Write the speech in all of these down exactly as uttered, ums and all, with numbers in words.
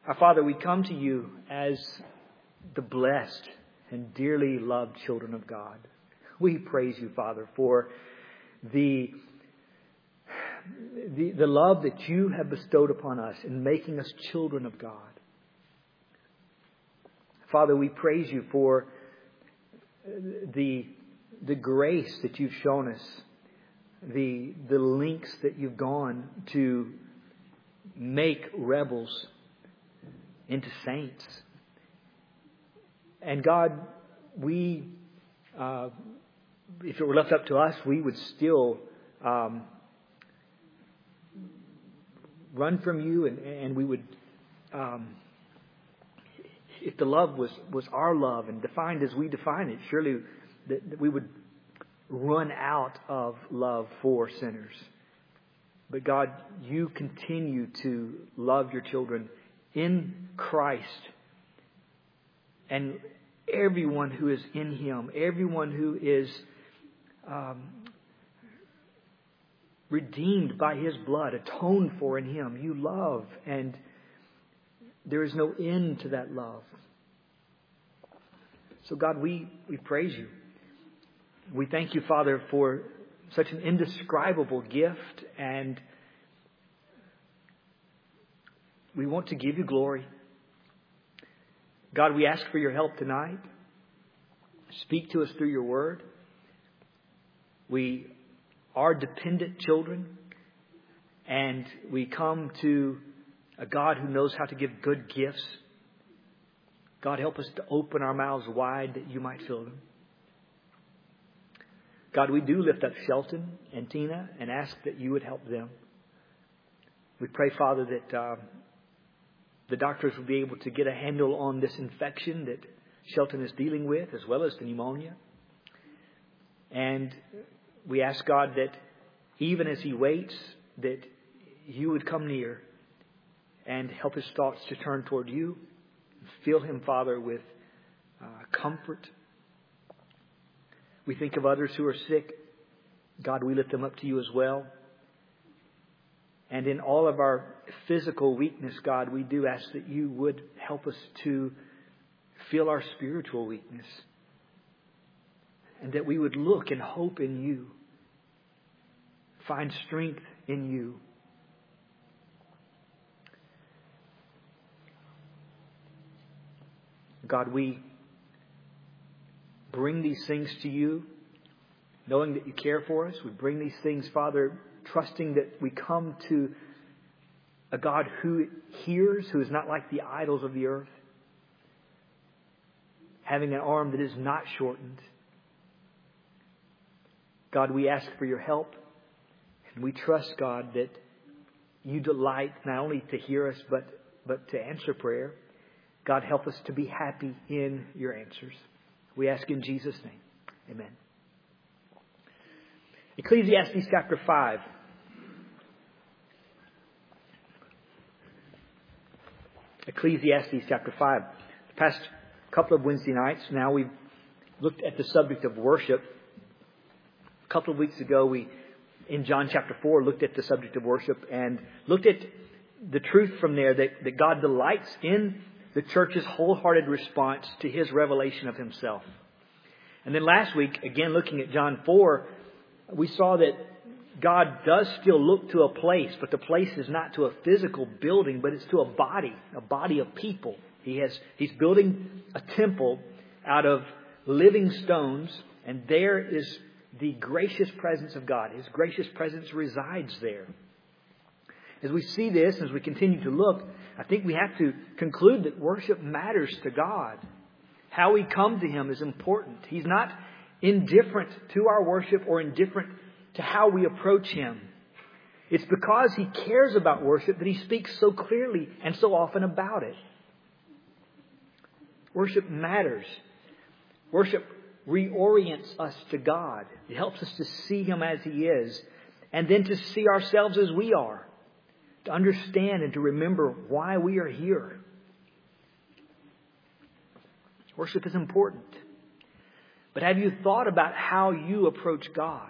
Our Father, we come to you as the blessed and dearly loved children of God. We praise you, Father, for the, the, the love that you have bestowed upon us in making us children of God. Father, we praise you for the, the grace that you've shown us, the, the lengths that you've gone to make rebels into saints. And God, we, uh, if it were left up to us, we would still um, run from you, and, and we would, um, if the love was, was our love and defined as we define it, surely that, that we would run out of love for sinners. But God, you continue to love your children in Christ. And everyone who is in Him, everyone who is um, redeemed by His blood, atoned for in Him, you love. And there is no end to that love. So God, we, we praise you. We thank you, Father, for such an indescribable gift, and we want to give you glory. God, we ask for your help tonight. Speak to us through your word. We are dependent children, and we come to a God who knows how to give good gifts. God, help us to open our mouths wide that you might fill them. God, we do lift up Shelton and Tina and ask that you would help them. We pray, Father, that uh, the doctors will be able to get a handle on this infection that Shelton is dealing with, as well as the pneumonia. And we ask, God, that even as he waits, that you would come near and help his thoughts to turn toward you. Fill him, Father, with uh, comfort. We think of others who are sick. God, we lift them up to you as well. And in all of our physical weakness, God, we do ask that you would help us to feel our spiritual weakness. And that we would look and hope in you. Find strength in you. God, we bring these things to you, knowing that you care for us. We bring these things, Father, trusting that we come to a God who hears, who is not like the idols of the earth, having an arm that is not shortened. God, we ask for your help, and we trust, God, that you delight not only to hear us, but, but to answer prayer. God, help us to be happy in your answers. We ask in Jesus' name. Amen. Ecclesiastes chapter five. Ecclesiastes chapter five. The past couple of Wednesday nights now we've looked at the subject of worship. A couple of weeks ago we, in John chapter four, looked at the subject of worship and looked at the truth from there that, that God delights in the church's wholehearted response to his revelation of himself. And then last week, again looking at John four, we saw that God does still look to a place, but the place is not to a physical building, but it's to a body, a body of people. He has, he's building a temple out of living stones, and there is the gracious presence of God. His gracious presence resides there. As we see this, as we continue to look, I think we have to conclude that worship matters to God. How we come to Him is important. He's not indifferent to our worship or indifferent to how we approach Him. It's because He cares about worship that He speaks so clearly and so often about it. Worship matters. Worship reorients us to God. It helps us to see Him as He is, and then to see ourselves as we are. To understand and to remember why we are here. Worship is important. But have you thought about how you approach God?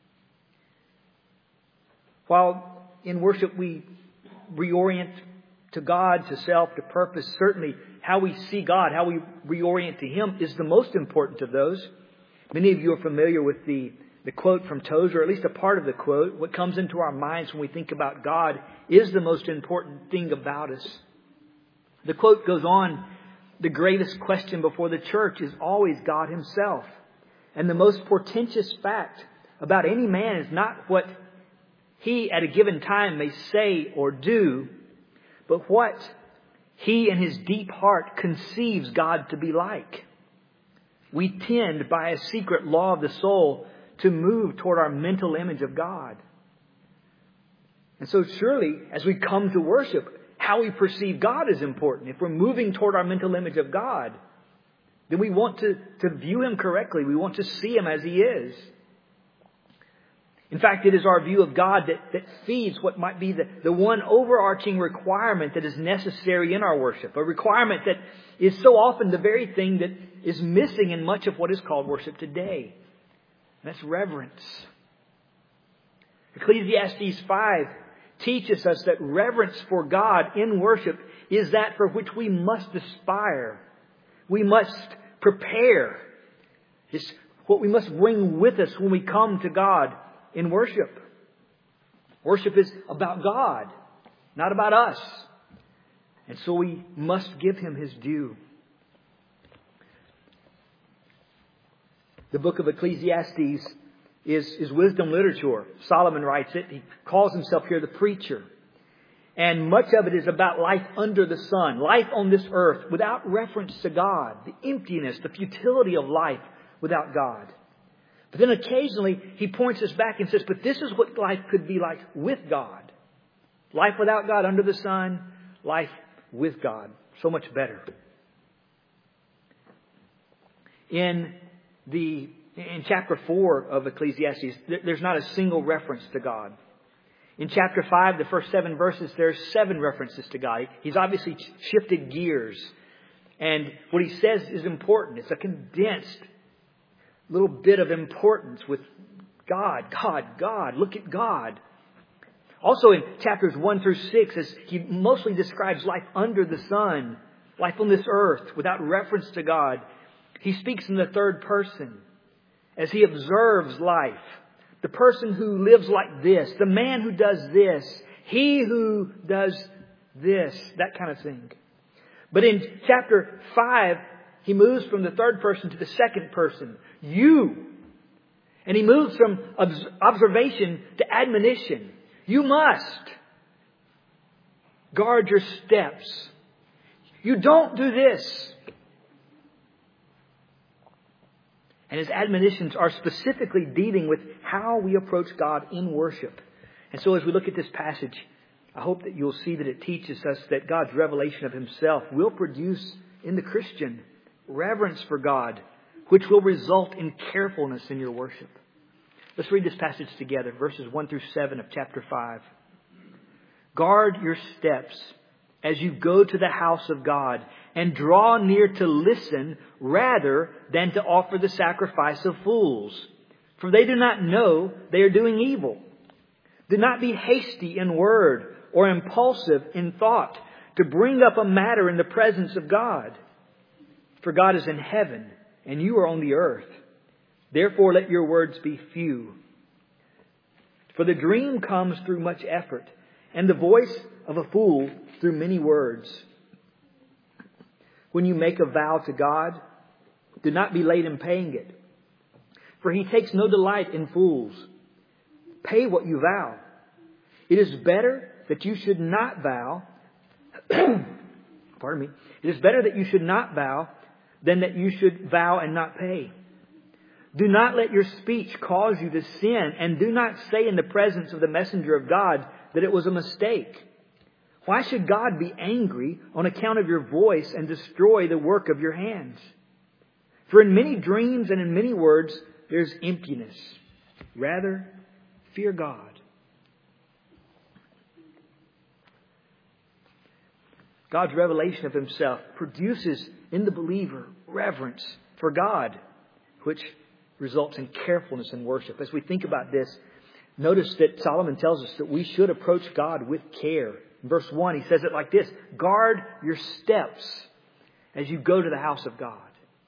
While in worship we reorient to God, to self, to purpose. Certainly how we see God, how we reorient to Him is the most important of those. Many of you are familiar with the, the quote from Tozer, or at least a part of the quote. What comes into our minds when we think about God is the most important thing about us. The quote goes on, the greatest question before the church is always God Himself. And the most portentous fact about any man is not what he at a given time may say or do, but what he in his deep heart conceives God to be like. We tend, by a secret law of the soul, to move toward our mental image of God. And so surely, as we come to worship, how we perceive God is important. If we're moving toward our mental image of God, then we want to, to view Him correctly. We want to see Him as He is. In fact, it is our view of God that, that feeds what might be the, the one overarching requirement that is necessary in our worship. A requirement that is so often the very thing that is missing in much of what is called worship today. And that's reverence. Ecclesiastes five teaches us that reverence for God in worship is that for which we must aspire. We must prepare. It's what we must bring with us when we come to God in worship. Worship is about God, not about us. And so we must give Him His due. The book of Ecclesiastes is, is wisdom literature. Solomon writes it. He calls himself here the preacher. And much of it is about life under the sun, life on this earth without reference to God, the emptiness, the futility of life without God. But then occasionally he points us back and says, but this is what life could be like with God. Life without God under the sun, life with God. So much better. In the in chapter four of Ecclesiastes, there's not a single reference to God. In chapter five, the first seven verses, there's seven references to God. He's obviously shifted gears. And what he says is important. It's a condensed little bit of importance with God, God, God. Look at God. Also in chapters one through six, as he mostly describes life under the sun, life on this earth without reference to God, he speaks in the third person as he observes life. The person who lives like this, the man who does this, he who does this, that kind of thing. But in chapter five, he moves from the third person to the second person. You. And he moves from observation to admonition. You must guard your steps. You don't do this. And his admonitions are specifically dealing with how we approach God in worship. And so as we look at this passage, I hope that you'll see that it teaches us that God's revelation of Himself will produce in the Christian reverence for God, which will result in carefulness in your worship. Let's read this passage together, verses one through seven of chapter five. Guard your steps as you go to the house of God, and draw near to listen rather than to offer the sacrifice of fools. For they do not know they are doing evil. Do not be hasty in word or impulsive in thought to bring up a matter in the presence of God. For God is in heaven and you are on the earth. Therefore let your words be few. For the dream comes through much effort, and the voice of a fool through many words. When you make a vow to God, do not be late in paying it, for He takes no delight in fools. Pay what you vow. It is better that you should not vow. Pardon me. It is better that you should not vow than that you should vow and not pay. Do not let your speech cause you to sin, and do not say in the presence of the messenger of God that it was a mistake. Why should God be angry on account of your voice and destroy the work of your hands? For in many dreams and in many words there's emptiness. Rather, fear God. God's revelation of Himself produces in the believer reverence for God, which results in carefulness in worship. As we think about this, notice that Solomon tells us that we should approach God with care In verse one, he says it like this: guard your steps as you go to the house of God.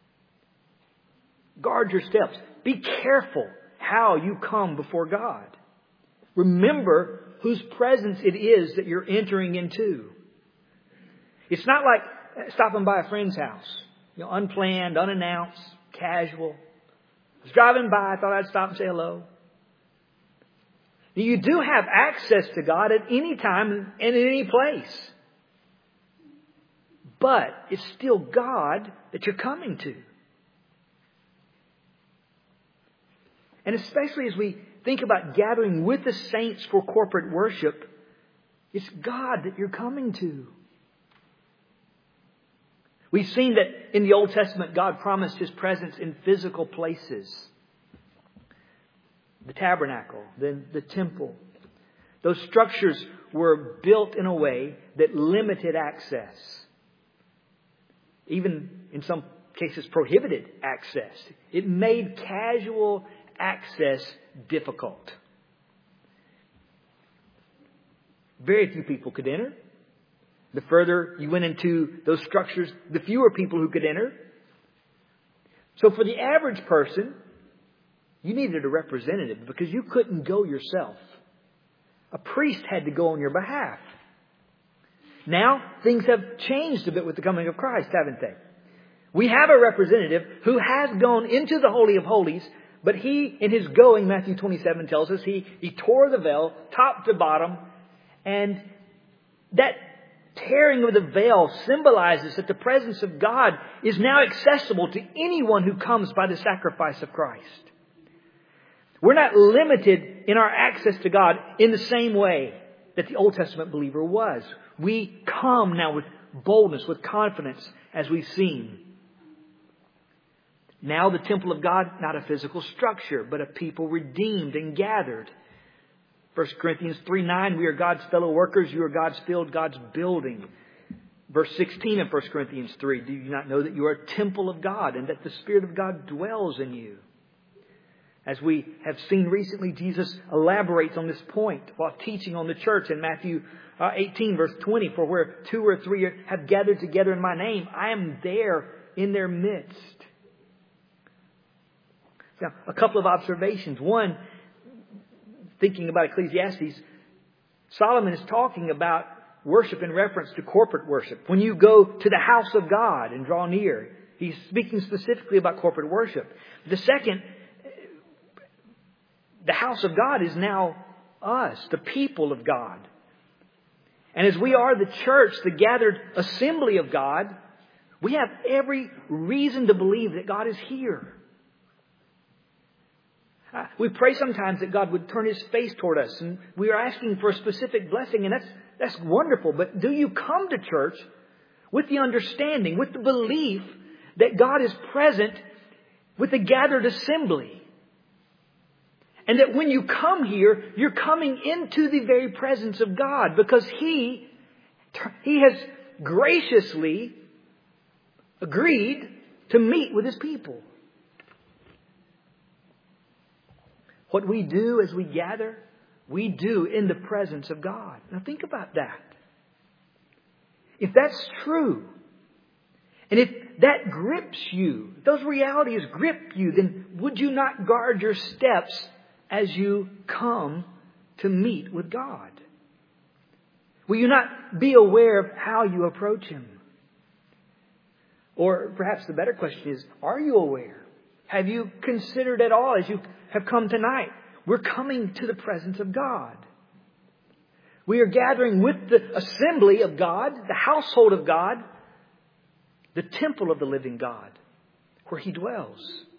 Guard your steps. Be careful how you come before God. Remember whose presence it is that you're entering into. It's not like stopping by a friend's house. You know, unplanned, unannounced, casual. I was driving by, I thought I'd stop and say hello. You do have access to God at any time and in any place. But it's still God that you're coming to. And especially as we think about gathering with the saints for corporate worship, it's God that you're coming to. We've seen that in the Old Testament, God promised His presence in physical places. The tabernacle, then the temple. Those structures were built in a way that limited access. Even in some cases prohibited access. It made casual access difficult. Very few people could enter. The further you went into those structures, the fewer people who could enter. So for the average person, you needed a representative because you couldn't go yourself. A priest had to go on your behalf. Now, things have changed a bit with the coming of Christ, haven't they? We have a representative who has gone into the Holy of Holies, but he, in his going, Matthew twenty-seven tells us, he, he tore the veil top to bottom, and that tearing of the veil symbolizes that the presence of God is now accessible to anyone who comes by the sacrifice of Christ. We're not limited in our access to God in the same way that the Old Testament believer was. We come now with boldness, with confidence, as we've seen. Now the temple of God, not a physical structure, but a people redeemed and gathered. First Corinthians three nine, we are God's fellow workers, you are God's field, God's building. Verse sixteen of First Corinthians three, do you not know that you are a temple of God and that the Spirit of God dwells in you? As we have seen recently, Jesus elaborates on this point while teaching on the church in Matthew eighteen verse twenty, for where two or three have gathered together in my name, I am there in their midst. Now, a couple of observations. One, thinking about Ecclesiastes, Solomon is talking about worship in reference to corporate worship. When you go to the house of God and draw near, he's speaking specifically about corporate worship. The second, the house of God is now us, the people of God. And as we are the church, the gathered assembly of God, we have every reason to believe that God is here. We pray sometimes that God would turn His face toward us, and we are asking for a specific blessing, and that's that's wonderful. But do you come to church with the understanding, with the belief that God is present with the gathered assembly? And that when you come here, you're coming into the very presence of God because He, He has graciously agreed to meet with His people. What we do as we gather, we do in the presence of God. Now think about that. If that's true, and if that grips you, if those realities grip you, then would you not guard your steps as you come to meet with God? Will you not be aware of how you approach Him? Or perhaps the better question is, are you aware? Have you considered at all as you have come tonight? We're coming to the presence of God. We are gathering with the assembly of God, the household of God, the temple of the living God, where He dwells.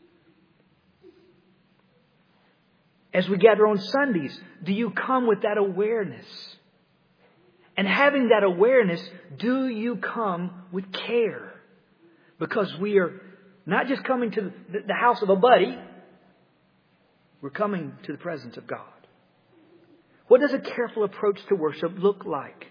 As we gather on Sundays, do you come with that awareness? And having that awareness, do you come with care? Because we are not just coming to the house of a buddy, we're coming to the presence of God. What does a careful approach to worship look like?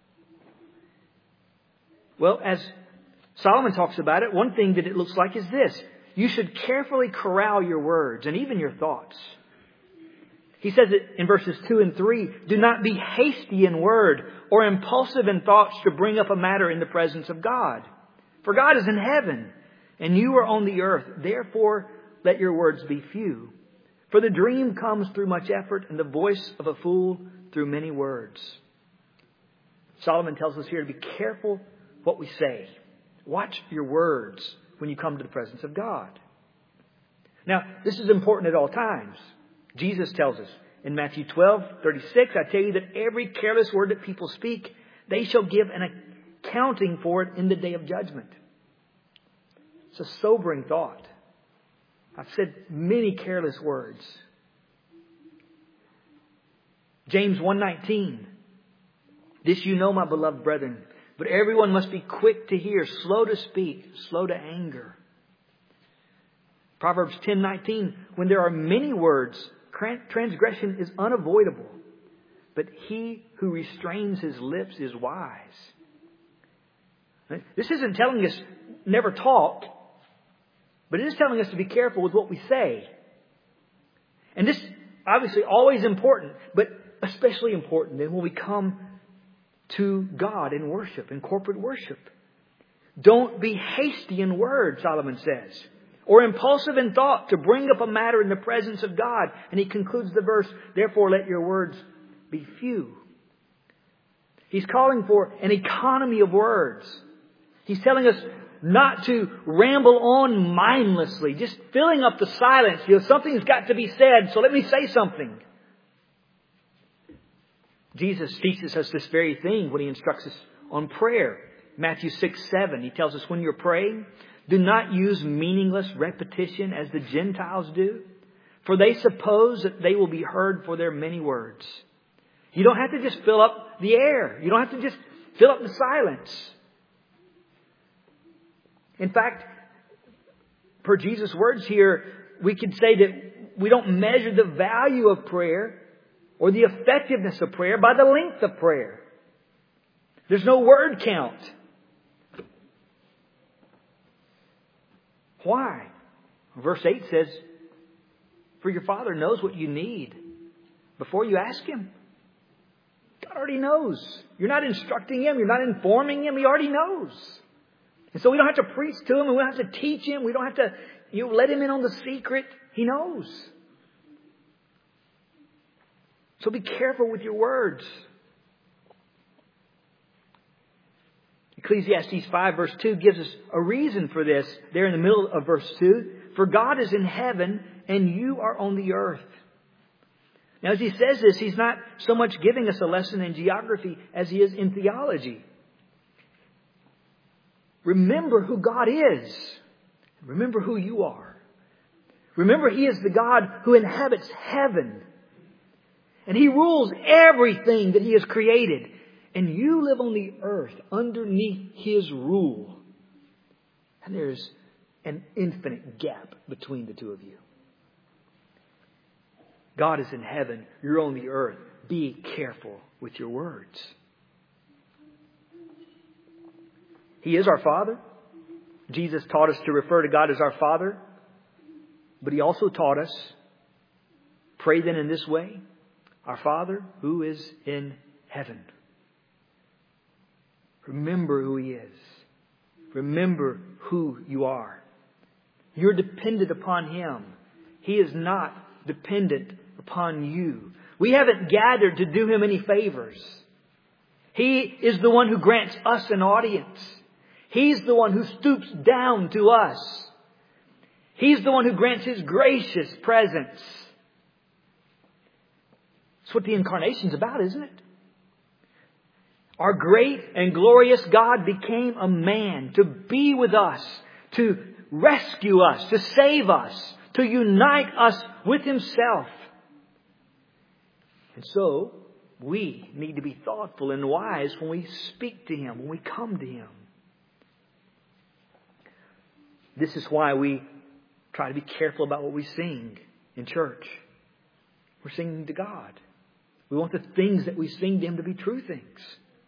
Well, as Solomon talks about it, one thing that it looks like is this. You should carefully corral your words and even your thoughts. He says it in verses two and three. Do not be hasty in word or impulsive in thoughts to bring up a matter in the presence of God. For God is in heaven and you are on the earth. Therefore, let your words be few. For the dream comes through much effort and the voice of a fool through many words. Solomon tells us here to be careful what we say. Watch your words when you come to the presence of God. Now, this is important at all times. Jesus tells us in Matthew twelve thirty-six, I tell you that every careless word that people speak, they shall give an accounting for it in the day of judgment. It's a sobering thought. I've said many careless words. James one nineteen. This you know, my beloved brethren, but everyone must be quick to hear, slow to speak, slow to anger. Proverbs ten nineteen. When there are many words, transgression is unavoidable, but he who restrains his lips is wise. This isn't telling us never talk, but it is telling us to be careful with what we say. And this obviously always important, but especially important then when we come to God in worship, in corporate worship. Don't be hasty in word, Solomon says, or impulsive in thought to bring up a matter in the presence of God. And he concludes the verse, therefore let your words be few. He's calling for an economy of words. He's telling us not to ramble on mindlessly, just filling up the silence. You know, something's got to be said, so let me say something. Jesus teaches us this very thing when he instructs us on prayer. Matthew six seven, he tells us when you're praying, do not use meaningless repetition as the Gentiles do, for they suppose that they will be heard for their many words. You don't have to just fill up the air. You don't have to just fill up the silence. In fact, per Jesus' words here, we could say that we don't measure the value of prayer or the effectiveness of prayer by the length of prayer. There's no word count. Why? Verse eight says, for your Father knows what you need before you ask Him. God already knows. You're not instructing Him. You're not informing Him. He already knows. And so we don't have to preach to Him and we don't have to teach Him. We don't have to, you know, let Him in on the secret. He knows. So be careful with your words. Ecclesiastes five verse two gives us a reason for this. There in the middle of verse two. For God is in heaven and you are on the earth. Now as he says this, he's not so much giving us a lesson in geography as he is in theology. Remember who God is. Remember who you are. Remember He is the God who inhabits heaven. And He rules everything that He has created. And you live on the earth underneath His rule. And there's an infinite gap between the two of you. God is in heaven. You're on the earth. Be careful with your words. He is our Father. Jesus taught us to refer to God as our Father. But He also taught us, pray then in this way, our Father who is in heaven. Remember who He is. Remember who you are. You're dependent upon Him. He is not dependent upon you. We haven't gathered to do Him any favors. He is the one who grants us an audience. He's the one who stoops down to us. He's the one who grants His gracious presence. That's what the incarnation's about, isn't it? Our great and glorious God became a man to be with us, to rescue us, to save us, to unite us with Himself. And so, we need to be thoughtful and wise when we speak to Him, when we come to Him. This is why we try to be careful about what we sing in church. We're singing to God. We want the things that we sing to Him to be true things.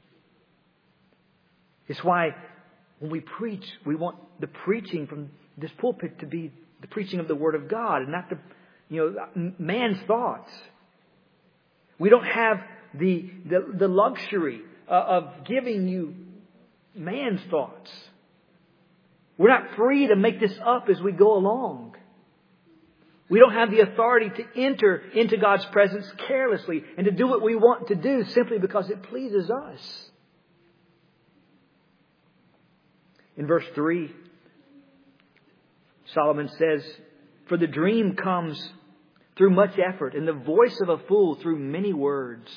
It's why when we preach, we want the preaching from this pulpit to be the preaching of the Word of God and not the, you know, man's thoughts. We don't have the, the, the luxury of giving you man's thoughts. We're not free to make this up as we go along. We don't have the authority to enter into God's presence carelessly and to do what we want to do simply because it pleases us. In verse three, Solomon says, "For the dream comes through much effort, and the voice of a fool through many words."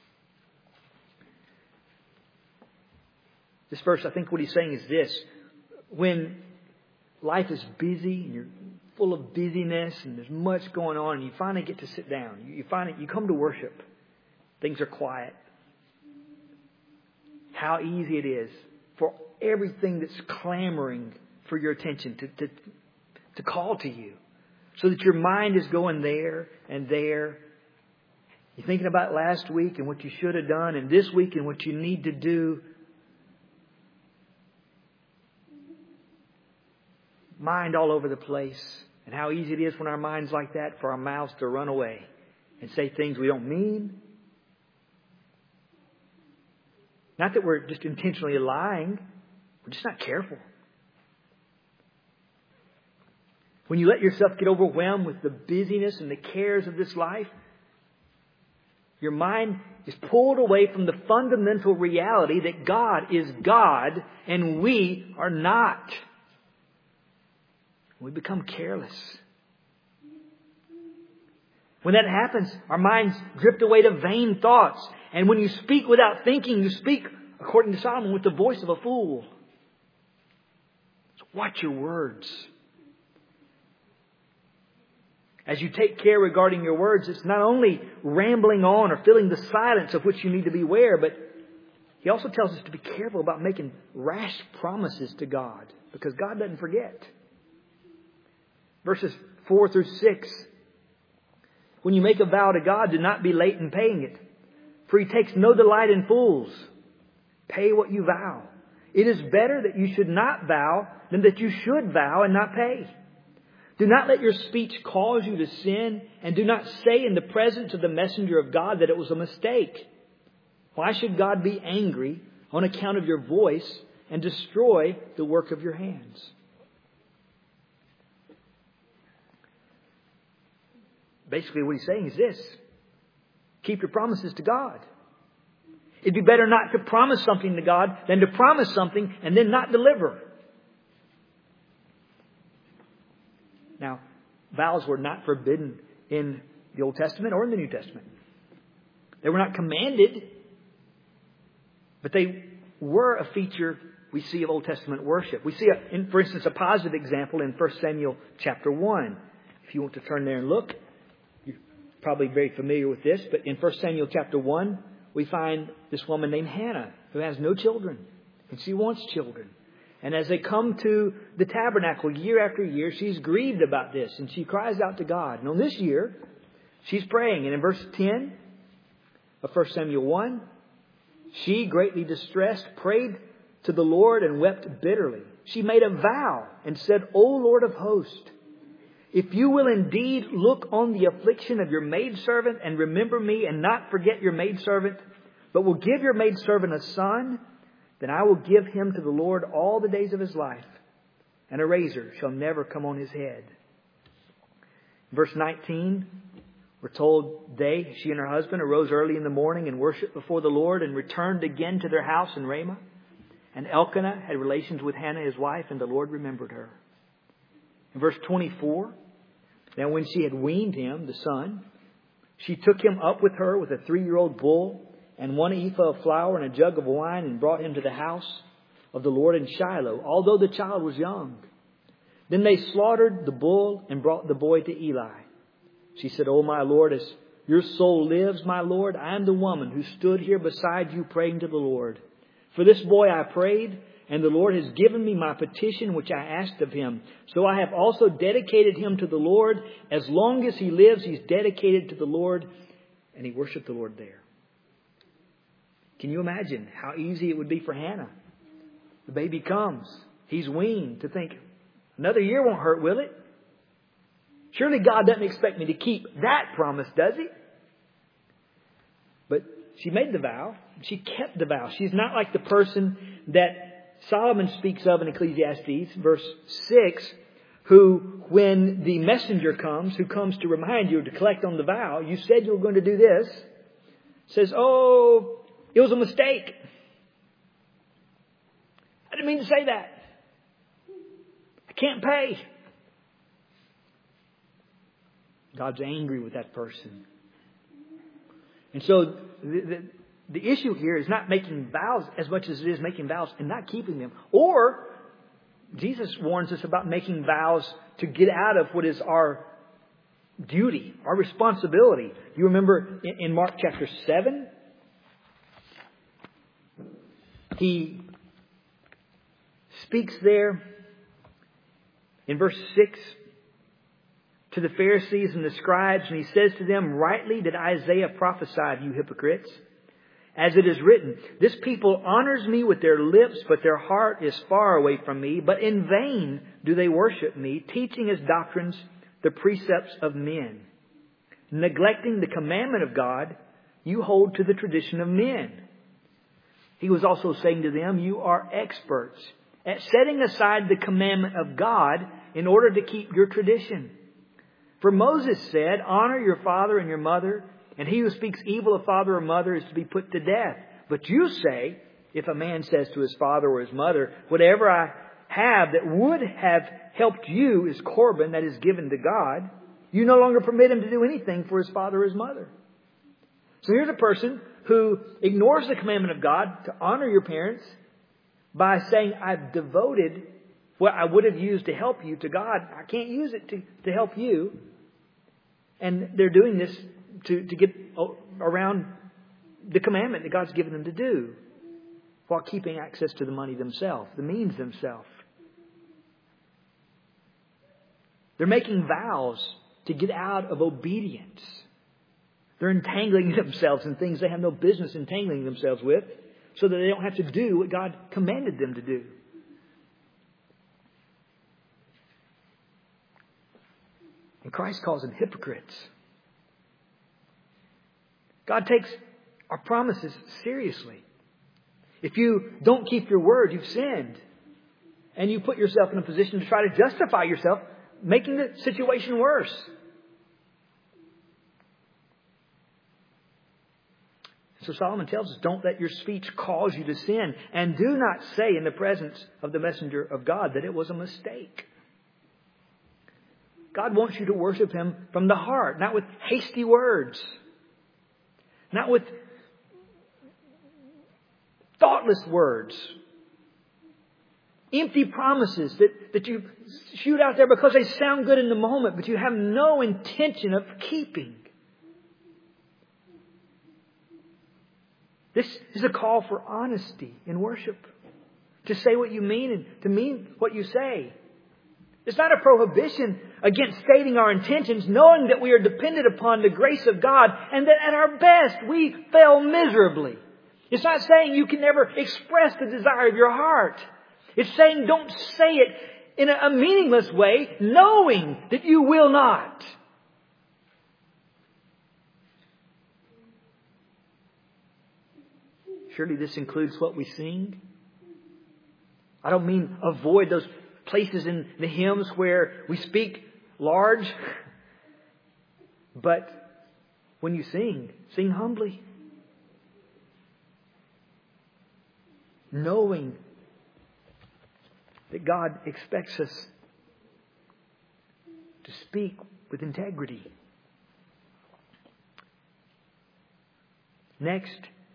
This verse, I think what he's saying is this. When life is busy and you're full of busyness and there's much going on and you finally get to sit down, you find it, you come to worship, things are quiet. How easy it is for everything that's clamoring for your attention to, to, to call to you. So that your mind is going there and there. You're thinking about last week and what you should have done, and this week and what you need to do. Mind all over the place. And how easy it is when our mind's like that for our mouths to run away and say things we don't mean. Not that we're just intentionally lying. We're just not careful. When you let yourself get overwhelmed with the busyness and the cares of this life, your mind is pulled away from the fundamental reality that God is God and we are not. We become careless. When that happens, our minds drift away to vain thoughts. And when you speak without thinking, you speak, according to Solomon, with the voice of a fool. So watch your words. As you take care regarding your words, it's not only rambling on or filling the silence of which you need to be aware, but he also tells us to be careful about making rash promises to God, because God doesn't forget. Verses four through six. When you make a vow to God, do not be late in paying it, for He takes no delight in fools. Pay what you vow. It is better that you should not vow than that you should vow and not pay. Do not let your speech cause you to sin, and do not say in the presence of the messenger of God that it was a mistake. Why should God be angry on account of your voice and destroy the work of your hands? Basically what he's saying is this. Keep your promises to God. It'd be better not to promise something to God than to promise something and then not deliver. Now, vows were not forbidden in the Old Testament or in the New Testament. They were not commanded, but they were a feature we see of Old Testament worship. We see, a, in, for instance, a positive example in First Samuel chapter one. If you want to turn there and look, you're probably very familiar with this, but in First Samuel chapter one, we find this woman named Hannah who has no children, and she wants children. And as they come to the tabernacle year after year, she's grieved about this, and she cries out to God. And on this year, she's praying. And in verse ten of First Samuel one, she, greatly distressed, prayed to the Lord and wept bitterly. She made a vow and said, O Lord of hosts, if you will indeed look on the affliction of your maidservant and remember me and not forget your maidservant, but will give your maidservant a son, then I will give him to the Lord all the days of his life, and a razor shall never come on his head. Verse nineteen, we're told they, she and her husband, arose early in the morning and worshipped before the Lord and returned again to their house in Ramah. And Elkanah had relations with Hannah his wife, and the Lord remembered her. In verse twenty-four, now when she had weaned him, the son, she took him up with her with a three-year-old bull and one ephah of flour and a jug of wine, and brought him to the house of the Lord in Shiloh, although the child was young. Then they slaughtered the bull and brought the boy to Eli. She said, O my Lord, as your soul lives, my Lord, I am the woman who stood here beside you praying to the Lord. For this boy I prayed, and the Lord has given me my petition which I asked of him. So I have also dedicated him to the Lord. As long as he lives, he's dedicated to the Lord. And he worshiped the Lord there. Can you imagine how easy it would be for Hannah? The baby comes. He's weaned, to think, another year won't hurt, will it? Surely God doesn't expect me to keep that promise, does He? But she made the vow. She kept the vow. She's not like the person that Solomon speaks of in Ecclesiastes, verse six, who, when the messenger comes, who comes to remind you to collect on the vow, you said you were going to do this, says, oh, it was a mistake. I didn't mean to say that. I can't pay. God's angry with that person. And so the, the, the issue here is not making vows as much as it is making vows and not keeping them. Or Jesus warns us about making vows to get out of what is our duty, our responsibility. You remember in, in Mark chapter seven, He speaks there in verse six to the Pharisees and the scribes, and He says to them, rightly did Isaiah prophesy of you hypocrites, as it is written, this people honors me with their lips, but their heart is far away from me. But in vain do they worship me, teaching as doctrines the precepts of men. Neglecting the commandment of God, you hold to the tradition of men. He was also saying to them, you are experts at setting aside the commandment of God in order to keep your tradition. For Moses said, honor your father and your mother, and he who speaks evil of father or mother is to be put to death. But you say, if a man says to his father or his mother, whatever I have that would have helped you is Corban, that is given to God, you no longer permit him to do anything for his father or his mother. So here's a person who ignores the commandment of God to honor your parents by saying, I've devoted what I would have used to help you to God. I can't use it to, to help you. And they're doing this to, to get around the commandment that God's given them to do, while keeping access to the money themselves, the means themselves. They're making vows to get out of obedience. They're entangling themselves in things they have no business entangling themselves with, so that they don't have to do what God commanded them to do. And Christ calls them hypocrites. God takes our promises seriously. If you don't keep your word, you've sinned. And you put yourself in a position to try to justify yourself, making the situation worse. So Solomon tells us, don't let your speech cause you to sin. And do not say in the presence of the messenger of God that it was a mistake. God wants you to worship Him from the heart, not with hasty words. Not with thoughtless words. Empty promises that, that you shoot out there because they sound good in the moment, but you have no intention of keeping. This is a call for honesty in worship. To say what you mean and to mean what you say. It's not a prohibition against stating our intentions, knowing that we are dependent upon the grace of God and that at our best we fail miserably. It's not saying you can never express the desire of your heart. It's saying don't say it in a meaningless way, knowing that you will not. Surely this includes what we sing. I don't mean avoid those places in the hymns where we speak large. But when you sing, sing humbly. Knowing that God expects us to speak with integrity. Next,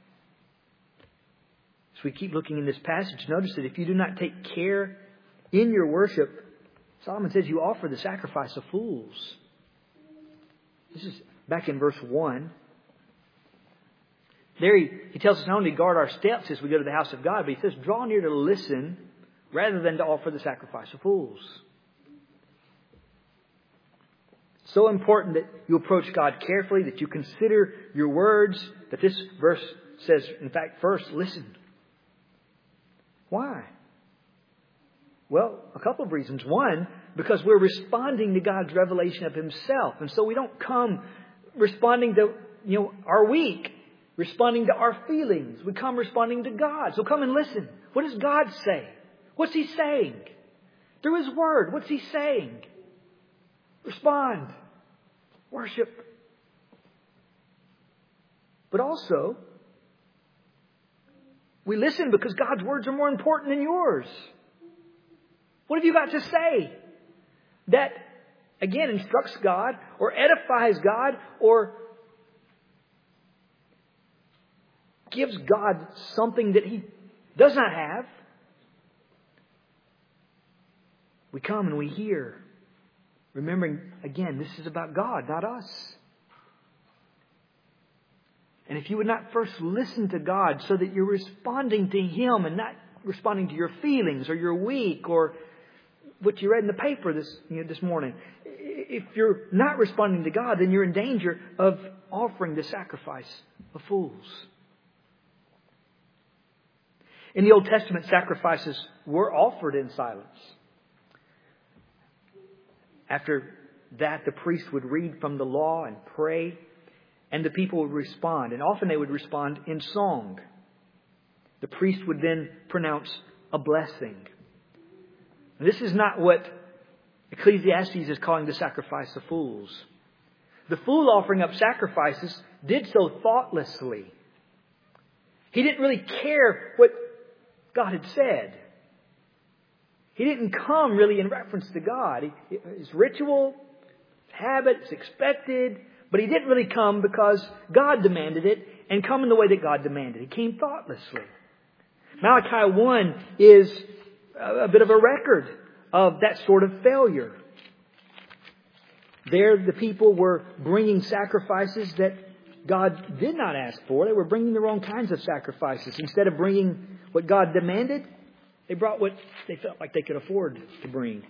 as we keep looking in this passage, notice that if you do not take care in your worship, Solomon says you offer the sacrifice of fools. This is back in verse one. There he, he tells us not only to guard our steps as we go to the house of God, but he says draw near to listen rather than to offer the sacrifice of fools. So important that you approach God carefully, that you consider your words, that this verse says, in fact, first, listen. Why? Well, a couple of reasons. One, because we're responding to God's revelation of Himself. And so we don't come responding to, you know, our week. responding to our feelings. We come responding to God. So come and listen. What does God say? What's He saying? Through His Word, what's He saying? Respond. Worship. But also, we listen because God's words are more important than yours. What have you got to say that, again, instructs God or edifies God or gives God something that He does not have? We come and we hear. Remembering, again, this is about God, not us. And if you would not first listen to God so that you're responding to Him and not responding to your feelings or your week or what you read in the paper this, you know, this morning. If you're not responding to God, then you're in danger of offering the sacrifice of fools. In the Old Testament, sacrifices were offered in silence. After that, the priest would read from the law and pray, and the people would respond. And often they would respond in song. The priest would then pronounce a blessing. This is not what Ecclesiastes is calling the sacrifice of fools. The fool offering up sacrifices did so thoughtlessly. He didn't really care what God had said. He didn't come really in reference to God. He, it's ritual, it's habit, it's expected. But he didn't really come because God demanded it and come in the way that God demanded. He came thoughtlessly. Malachi one is a bit of a record of that sort of failure. There the people were bringing sacrifices that God did not ask for. They were bringing the wrong kinds of sacrifices. Instead of bringing what God demanded, they brought what they felt like they could afford to bring.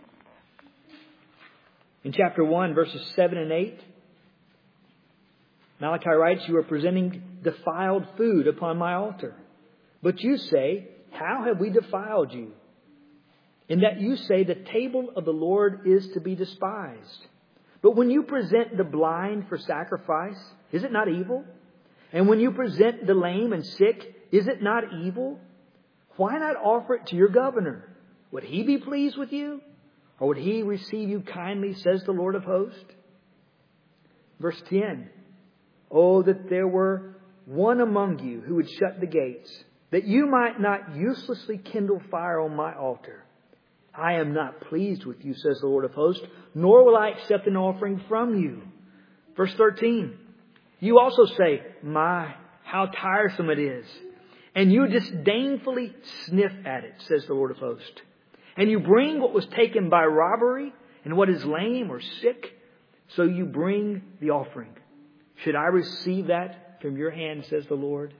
In chapter one, verses seven and eight, Malachi writes, "You are presenting defiled food upon my altar. But you say, how have we defiled you? In that you say the table of the Lord is to be despised. But when you present the blind for sacrifice, is it not evil? And when you present the lame and sick, is it not evil? Why not offer it to your governor? Would he be pleased with you? Or would he receive you kindly, says the Lord of hosts?" Verse ten, "Oh, that there were one among you who would shut the gates, that you might not uselessly kindle fire on my altar. I am not pleased with you, says the Lord of hosts, nor will I accept an offering from you." Verse thirteen, "You also say, my, how tiresome it is. And you disdainfully sniff at it, says the Lord of hosts. And you bring what was taken by robbery and what is lame or sick, so you bring the offering. Should I receive that from your hand, says the Lord?"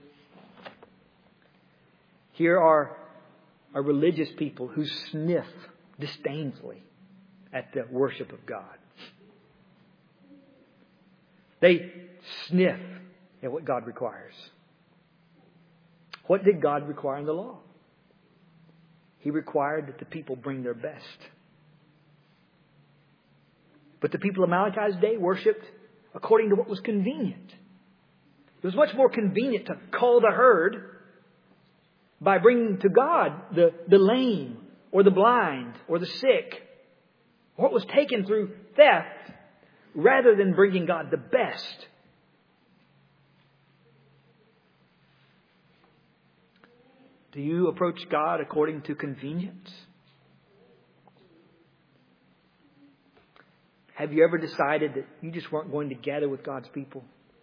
Here are a religious people who sniff disdainfully at the worship of God. They sniff at what God requires. What did God require in the law? He required that the people bring their best. But the people of Malachi's day worshipped according to what was convenient. It was much more convenient to cull the herd by bringing to God the, the lame or the blind or the sick, or what was taken through theft, rather than bringing God the best. Do you approach God according to convenience? Have you ever decided that you just weren't going to gather with God's people?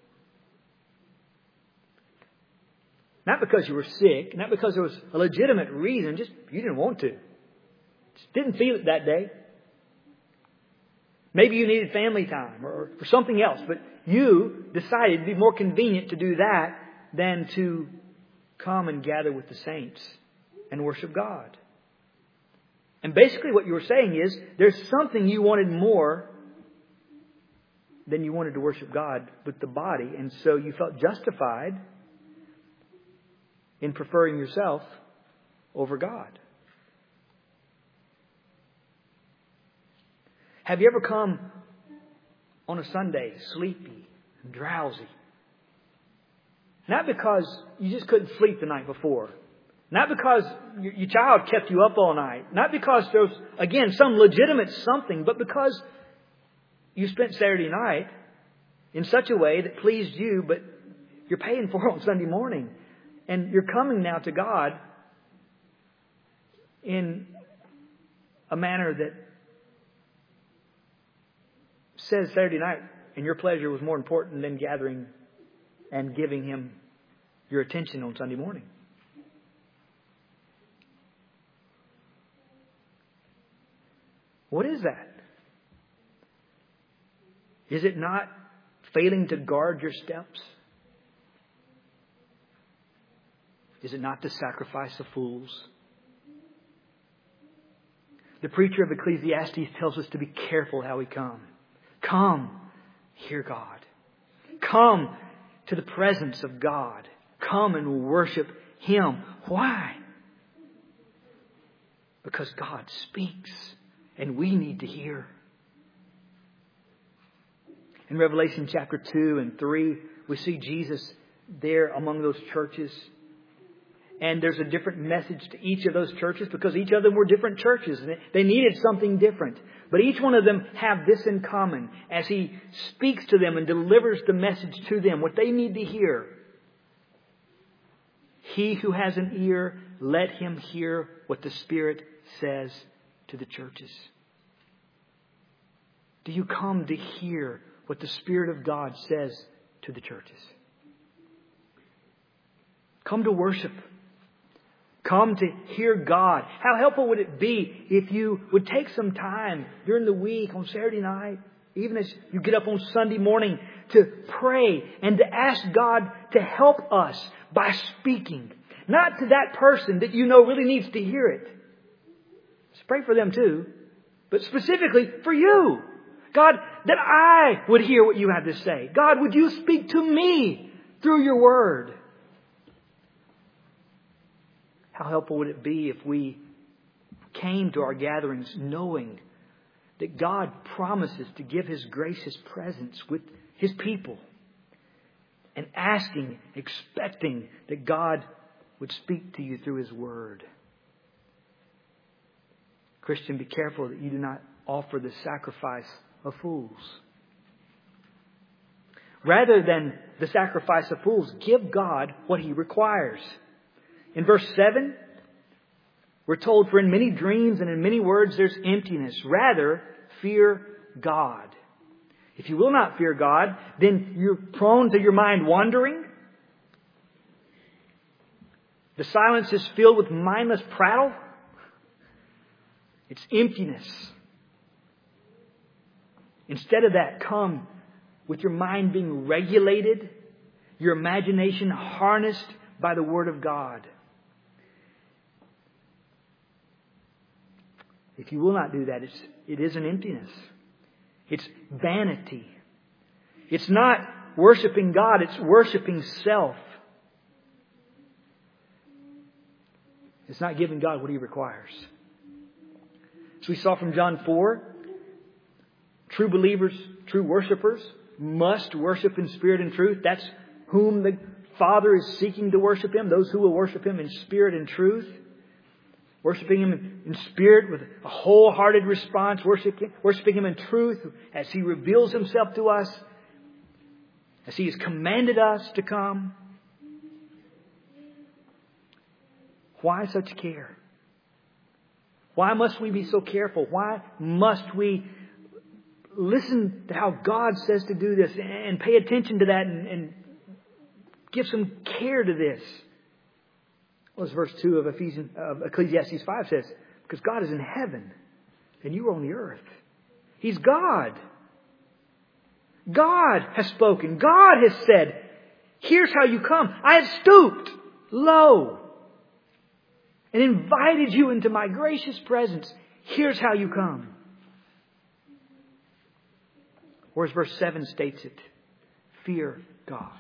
Not because you were sick, not because there was a legitimate reason, just you didn't want to. Just didn't feel it that day. Maybe you needed family time or, or something else, but you decided it'd be more convenient to do that than to come and gather with the saints and worship God. And basically what you were saying is there's something you wanted more than you wanted to worship God with the body, and so you felt justified in preferring yourself over God. Have you ever come on a Sunday sleepy and drowsy? Not because you just couldn't sleep the night before. Not because your, your child kept you up all night. Not because there was, again, some legitimate something. But because you spent Saturday night in such a way that pleased you, but you're paying for it on Sunday morning. And you're coming now to God in a manner that says Saturday night and your pleasure was more important than gathering and giving Him your attention on Sunday morning. What is that? Is it not failing to guard your steps? Is it not the sacrifice of fools? The preacher of Ecclesiastes tells us to be careful how we come. Come, hear God. Come to the presence of God. Come and worship Him. Why? Because God speaks and we need to hear. In Revelation chapter two and three, we see Jesus there among those churches. And there's a different message to each of those churches because each of them were different churches. And they needed something different. But each one of them have this in common. As He speaks to them and delivers the message to them, what they need to hear. He who has an ear, let him hear what the Spirit says to the churches. Do you come to hear what the Spirit of God says to the churches? Come to worship. Come to hear God. How helpful would it be if you would take some time during the week on Saturday night, even as you get up on Sunday morning, to pray and to ask God to help us by speaking. Not to that person that you know really needs to hear it. Just pray for them too. But specifically for you. God, that I would hear what you have to say. God, would you speak to me through your word? How helpful would it be if we came to our gatherings knowing that God promises to give His gracious presence with His people, and asking, expecting that God would speak to you through His word. Christian, be careful that you do not offer the sacrifice of fools. Rather than the sacrifice of fools, give God what He requires. In verse seven, we're told, for in many dreams and in many words there's emptiness. Rather, fear God. If you will not fear God, then you're prone to your mind wandering. The silence is filled with mindless prattle. It's emptiness. Instead of that, come with your mind being regulated, your imagination harnessed by the Word of God. If you will not do that, it's, it is an emptiness. It's vanity. It's not worshiping God, it's worshiping self. It's not giving God what He requires. As we saw from John four, true believers, true worshipers must worship in spirit and truth. That's whom the Father is seeking to worship Him. Those who will worship Him in spirit and truth. Worshiping Him in spirit with a wholehearted response. Worshiping, worshiping Him in truth as He reveals Himself to us. As He has commanded us to come. Why such care? Why must we be so careful? Why must we listen to how God says to do this and pay attention to that and, and give some care to this? Well, as verse two of Ephesians, of Ecclesiastes five says, because God is in heaven and you are on the earth. He's God. God has spoken. God has said, here's how you come. I have stooped low and invited you into my gracious presence. Here's how you come. Or as verse seven states it, fear God.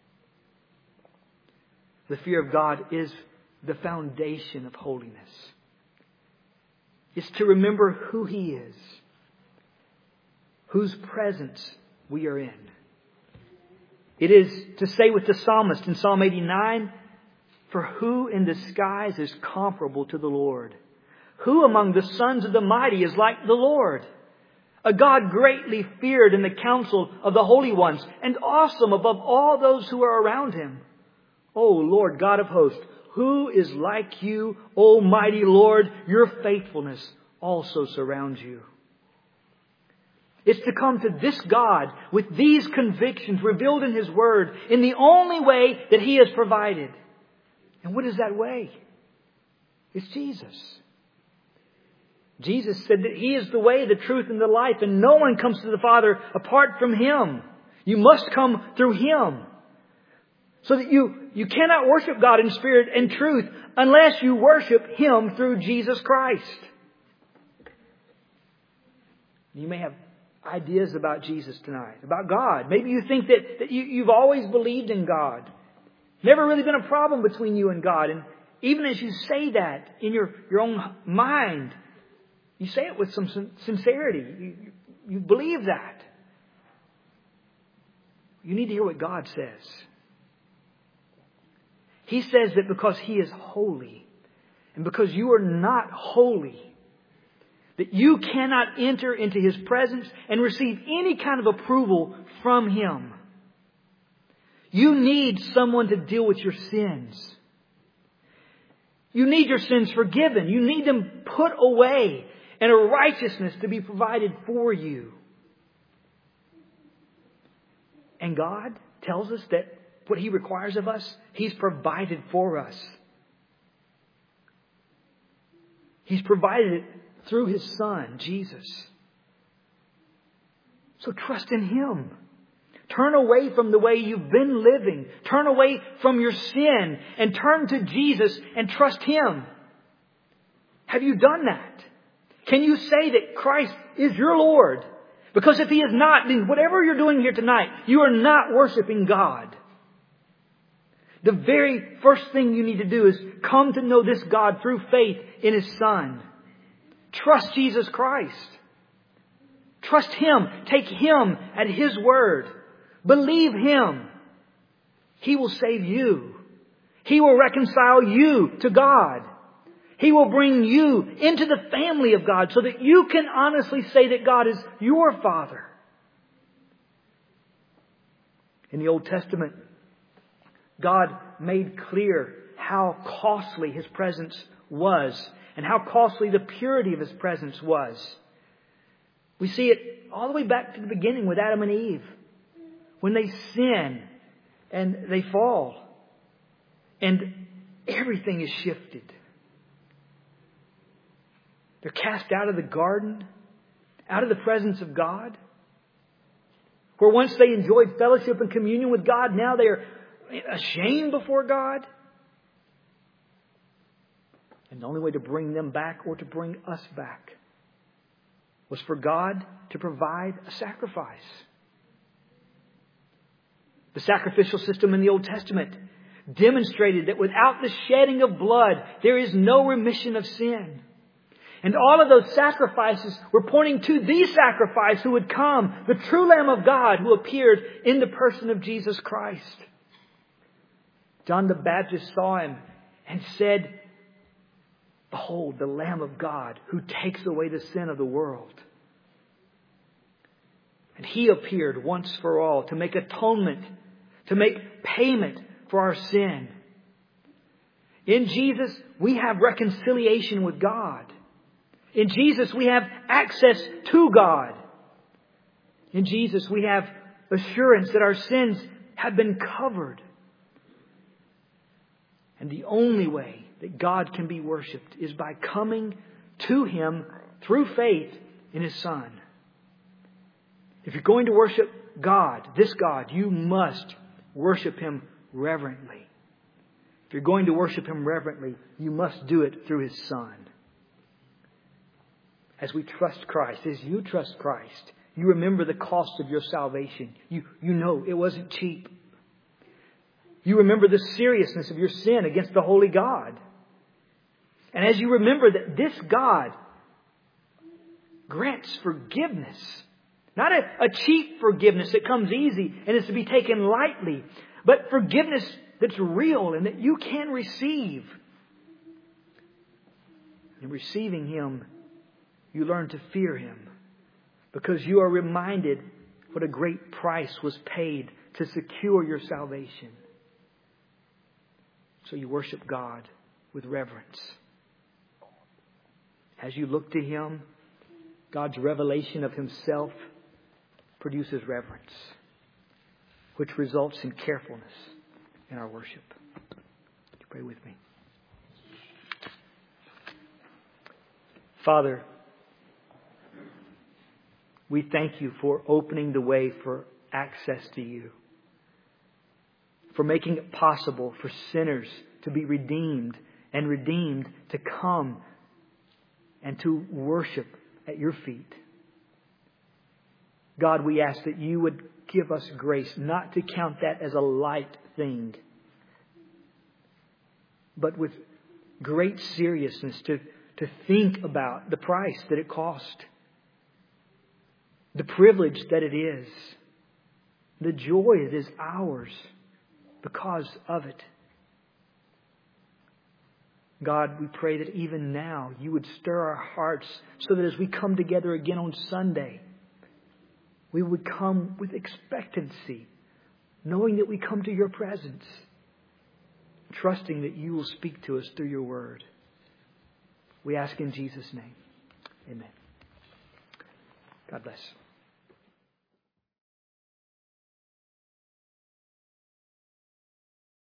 The fear of God is the foundation of holiness. It's to remember who He is, whose presence we are in. It is to say with the psalmist in Psalm eighty-nine, "For who in the skies is comparable to the Lord? Who among the sons of the mighty is like the Lord? A God greatly feared in the council of the holy ones, and awesome above all those who are around Him. O Lord God of hosts, who is like you, O mighty Lord? Your faithfulness also surrounds you." It's to come to this God with these convictions revealed in His Word in the only way that He has provided. And what is that way? It's Jesus. Jesus said that He is the way, the truth, and the life, and no one comes to the Father apart from Him. You must come through Him. So that you, you cannot worship God in spirit and truth unless you worship Him through Jesus Christ. You may have ideas about Jesus tonight, about God. Maybe you think that, that you, you've always believed in God. Never really been a problem between you and God. And even as you say that in your, your own mind, you say it with some sincerity. You, you believe that. You need to hear what God says. He says that because He is holy, and because you are not holy, that you cannot enter into His presence and receive any kind of approval from Him. You need someone to deal with your sins. You need your sins forgiven. You need them put away, and a righteousness to be provided for you. And God tells us that what He requires of us, He's provided for us. He's provided it through His Son, Jesus. So trust in Him. Turn away from the way you've been living. Turn away from your sin and turn to Jesus and trust Him. Have you done that? Can you say that Christ is your Lord? Because if He is not, then whatever you're doing here tonight, you are not worshiping God. The very first thing you need to do is come to know this God through faith in His Son. Trust Jesus Christ. Trust Him. Take Him at His word. Believe Him. He will save you. He will reconcile you to God. He will bring you into the family of God so that you can honestly say that God is your Father. In the Old Testament, God made clear how costly His presence was and how costly the purity of His presence was. We see it all the way back to the beginning with Adam and Eve. When they sin and they fall and everything is shifted. They're cast out of the garden, out of the presence of God. Where once they enjoyed fellowship and communion with God, now they are ashamed before God. And the only way to bring them back or to bring us back was for God to provide a sacrifice. The sacrificial system in the Old Testament demonstrated that without the shedding of blood, there is no remission of sin. And all of those sacrifices were pointing to the sacrifice who would come, the true Lamb of God who appeared in the person of Jesus Christ. John the Baptist saw Him and said, "Behold, the Lamb of God who takes away the sin of the world." And He appeared once for all to make atonement, to make payment for our sin. In Jesus, we have reconciliation with God. In Jesus, we have access to God. In Jesus, we have assurance that our sins have been covered. And the only way that God can be worshipped is by coming to Him through faith in His Son. If you're going to worship God, this God, you must worship Him reverently. If you're going to worship Him reverently, you must do it through His Son. As we trust Christ, as you trust Christ, you remember the cost of your salvation. You, you know it wasn't cheap. You remember the seriousness of your sin against the holy God. And as you remember that this God grants forgiveness Not a, a cheap forgiveness that comes easy and is to be taken lightly, but forgiveness that's real and that you can receive. In receiving Him, you learn to fear Him because you are reminded what a great price was paid to secure your salvation. So you worship God with reverence. As you look to Him, God's revelation of Himself produces reverence, which results in carefulness in our worship. Would you pray with me? Father, we thank You for opening the way for access to You, for making it possible for sinners to be redeemed and redeemed to come and to worship at Your feet. God, we ask that You would give us grace not to count that as a light thing, but with great seriousness to, to think about the price that it cost, the privilege that it is, the joy that is ours because of it. God, we pray that even now You would stir our hearts so that as we come together again on Sunday, we would come with expectancy, knowing that we come to Your presence, trusting that You will speak to us through Your word. We ask in Jesus' name. Amen. God bless.